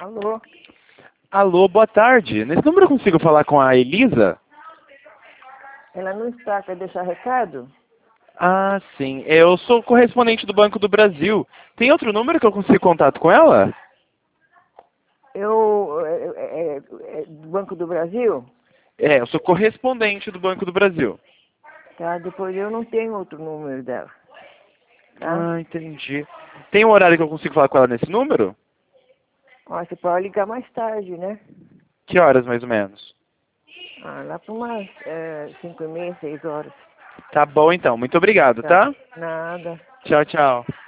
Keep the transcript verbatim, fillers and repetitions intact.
Alô? Alô, boa tarde. Nesse número eu consigo falar com a Elisa? Ela não está, quer deixar recado? Ah, sim. Eu sou correspondente do Banco do Brasil. Tem outro número que eu consigo contato com ela? Eu, é, é, é, é do Banco do Brasil? É, eu sou correspondente do Banco do Brasil. Tá, depois eu não tenho outro número dela. Tá? Ah, entendi. Tem um horário que eu consigo falar com ela nesse número? Ó, você pode ligar mais tarde, né? Que horas, mais ou menos? Ah, lá para umas é, cinco e meia, seis horas. Tá bom, então. Muito obrigado, Tá? tá? Nada. Tchau, tchau.